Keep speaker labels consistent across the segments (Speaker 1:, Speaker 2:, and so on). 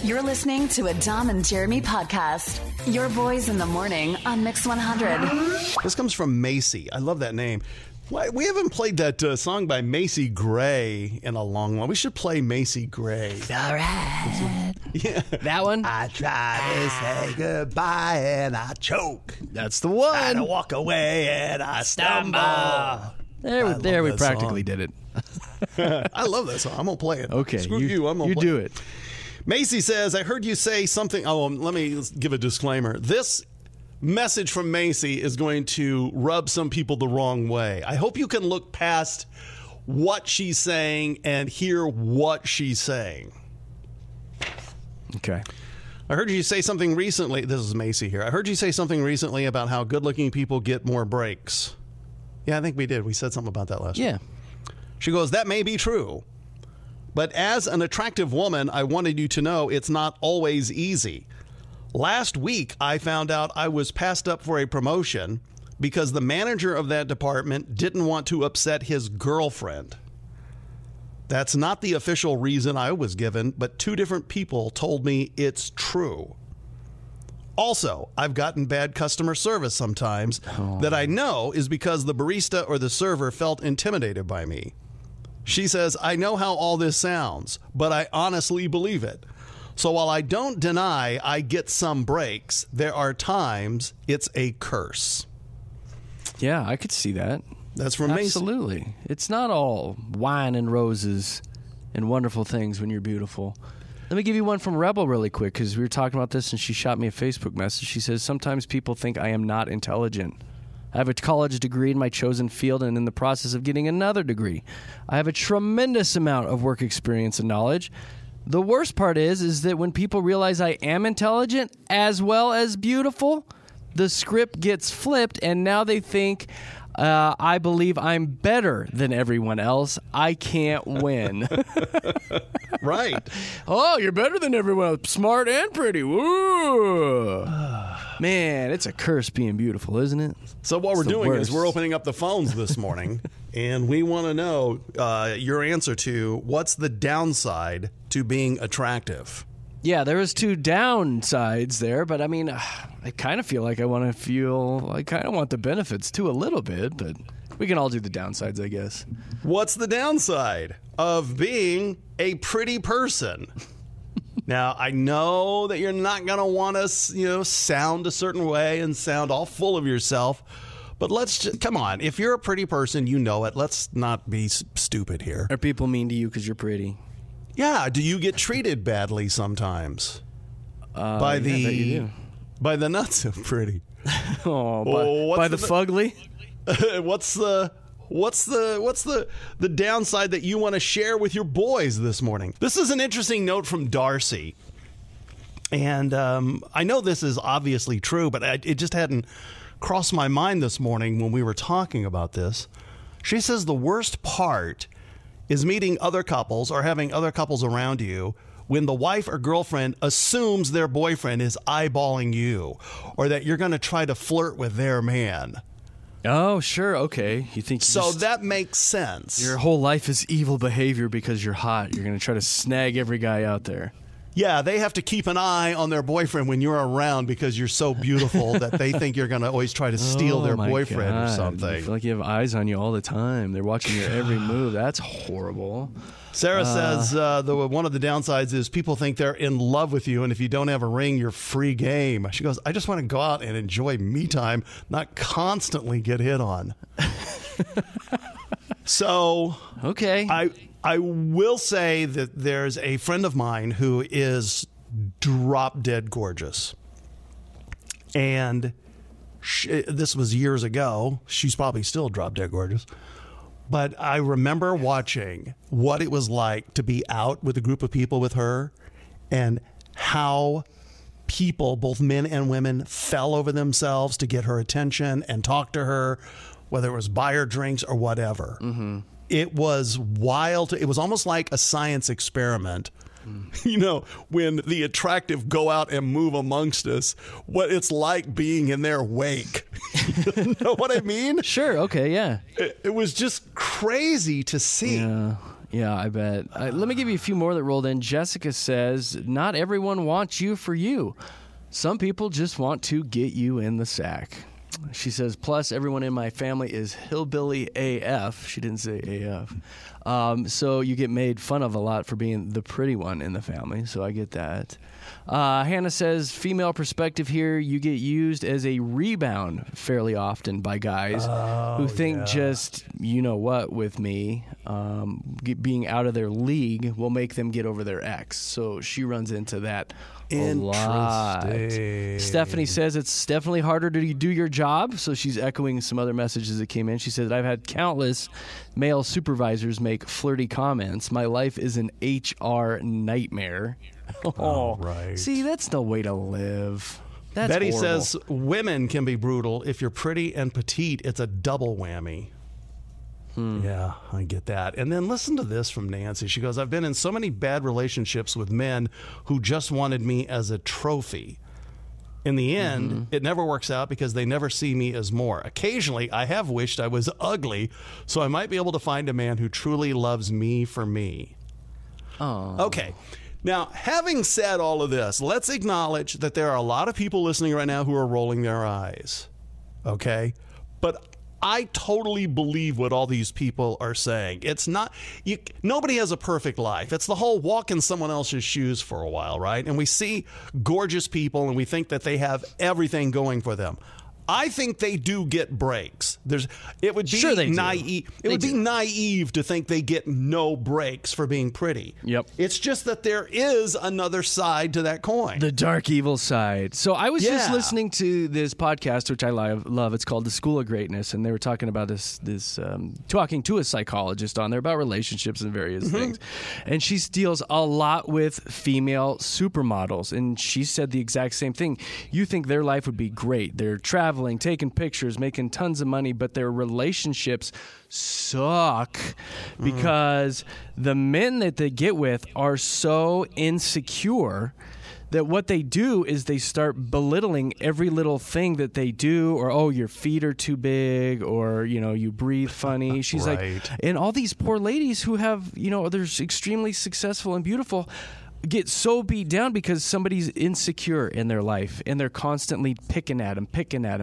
Speaker 1: You're listening to a Dom and Jeremy podcast. Your boys in the morning on Mix 100.
Speaker 2: This comes from Macy. I love that name. We haven't played that song by Macy Gray in a long while. We should play Macy Gray.
Speaker 3: All right.
Speaker 2: Yeah.
Speaker 3: That one?
Speaker 2: I try to say goodbye and I choke.
Speaker 3: That's the one.
Speaker 2: I walk away and I stumble.
Speaker 3: There we practically did it.
Speaker 2: I love that song. I'm going to play it.
Speaker 3: Okay.
Speaker 2: Screw you. I'm going to play
Speaker 3: do it.
Speaker 2: Macy says, I heard you say something. Oh, let me give a disclaimer. This message from Macy is going to rub some people the wrong way. I hope you can look past what she's saying and hear what she's saying.
Speaker 3: Okay.
Speaker 2: I heard you say something recently. This is Macy here. I heard you say something recently about how good-looking people get more breaks. Yeah, I think we did. We said something about that last week. She goes, that may be true. But as an attractive woman, I wanted you to know it's not always easy. Last week, I found out I was passed up for a promotion because the manager of that department didn't want to upset his girlfriend. That's not the official reason I was given, but two different people told me it's true. Also, I've gotten bad customer service sometimes that I know is because the barista or the server felt intimidated by me. She says, I know how all this sounds, but I honestly believe it. So while I don't deny I get some breaks, there are times it's a curse.
Speaker 3: Yeah, I could see that.
Speaker 2: That's from Macy.
Speaker 3: Absolutely. It's not all wine and roses and wonderful things when you're beautiful. Let me give you one from Rebel really quick, because we were talking about this and she shot me a Facebook message. She says, sometimes people think I am not intelligent. I have a college degree in my chosen field and in the process of getting another degree. I have a tremendous amount of work experience and knowledge. The worst part is that when people realize I am intelligent as well as beautiful, the script gets flipped and now they think I believe I'm better than everyone else. I can't win.
Speaker 2: Right.
Speaker 3: Oh, you're better than everyone else. Smart and pretty. Woo. Man, it's a curse being beautiful, isn't it?
Speaker 2: So what we're doing
Speaker 3: worst.
Speaker 2: is we're opening up the phones this morning, and we want to know your answer to what's the downside to being attractive.
Speaker 3: Yeah, there was two downsides there, but I mean, I kind of feel like I kind of want the benefits too a little bit, but we can all do the downsides, I guess.
Speaker 2: What's the downside of being a pretty person? Now, I know that you're not going to want to, sound a certain way and sound all full of yourself, but let's just, come on. If you're a pretty person, you know it. Let's not be stupid here.
Speaker 3: Are people mean to you because you're pretty?
Speaker 2: Yeah. Do you get treated badly sometimes? By the not so pretty.
Speaker 3: By the fugly?
Speaker 2: What's the downside that you want to share with your boys this morning? This is an interesting note from Darcy. And I know this is obviously true, but it just hadn't crossed my mind this morning when we were talking about this. She says the worst part is meeting other couples or having other couples around you when the wife or girlfriend assumes their boyfriend is eyeballing you or that you're going to try to flirt with their man.
Speaker 3: Oh, sure. Okay. You think
Speaker 2: that makes sense.
Speaker 3: Your whole life is evil behavior because you're hot. You're going to try to snag every guy out there.
Speaker 2: Yeah, they have to keep an eye on their boyfriend when you're around because you're so beautiful that they think you're going to always try to steal their boyfriend or something.
Speaker 3: I feel like you have eyes on you all the time. They're watching your every move. That's horrible.
Speaker 2: Sarah says one of the downsides is people think they're in love with you, and if you don't have a ring, you're free game. She goes, I just want to go out and enjoy me time, not constantly get hit on. So,
Speaker 3: okay.
Speaker 2: I will say that there's a friend of mine who is drop dead gorgeous. And this was years ago. She's probably still drop dead gorgeous. But I remember watching what it was like to be out with a group of people with her and how people, both men and women, fell over themselves to get her attention and talk to her, whether it was buy her drinks or whatever. Mm-hmm. It was wild. It was almost like a science experiment. When the attractive go out and move amongst us, what it's like being in their wake. You know what I mean?
Speaker 3: Sure. Okay. Yeah.
Speaker 2: It was just crazy to see.
Speaker 3: Yeah, I bet. Let me give you a few more that rolled in. Jessica says, not everyone wants you for you. Some people just want to get you in the sack. She says, plus everyone in my family is hillbilly AF. She didn't say AF. So you get made fun of a lot for being the pretty one in the family. So I get that. Hannah says, female perspective here, you get used as a rebound fairly often by guys who think just, you know what, with me, being out of their league will make them get over their ex. So she runs into that a lot. Stephanie says it's definitely harder to do your job. So she's echoing some other messages that came in. She says, I've had countless male supervisors make flirty comments. My life is an HR nightmare.
Speaker 2: Oh, right.
Speaker 3: See, that's no way to live. That's
Speaker 2: Betty
Speaker 3: horrible.
Speaker 2: says women can be brutal. If you're pretty and petite, it's a double whammy. Yeah, I get that. And then listen to this from Nancy. She goes, I've been in so many bad relationships with men who just wanted me as a trophy. In the end, it never works out because they never see me as more. Occasionally, I have wished I was ugly, so I might be able to find a man who truly loves me for me.
Speaker 3: Oh.
Speaker 2: Okay. Now, having said all of this, let's acknowledge that there are a lot of people listening right now who are rolling their eyes. Okay? But I totally believe what all these people are saying. It's not, nobody has a perfect life. It's the whole walk in someone else's shoes for a while, right? And we see gorgeous people and we think that they have everything going for them. I think they do get breaks. It would be naive. It would be naive to think they get no breaks for being pretty.
Speaker 3: Yep.
Speaker 2: It's just that there is another side to that coin.
Speaker 3: The dark evil side. So I was just listening to this podcast, which I love. It's called The School of Greatness, and they were talking about talking to a psychologist on there about relationships and various things. And she deals a lot with female supermodels, and she said the exact same thing. You think their life would be great. They're traveling, taking pictures, making tons of money, but their relationships suck because the men that they get with are so insecure that what they do is they start belittling every little thing that they do, or, oh, your feet are too big, or, you breathe funny. She's like, and all these poor ladies who have, they're extremely successful and beautiful, get so beat down because somebody's insecure in their life and they're constantly picking at them.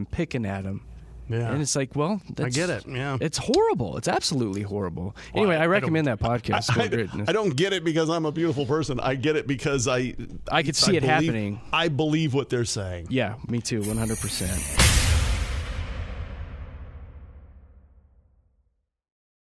Speaker 3: Yeah. And it's like, well,
Speaker 2: I get it. Yeah.
Speaker 3: It's horrible. It's absolutely horrible. Anyway, I recommend that podcast.
Speaker 2: I don't get it because I'm a beautiful person. I get it because I
Speaker 3: could see it happening.
Speaker 2: I believe what they're saying.
Speaker 3: Yeah, me too, 100%.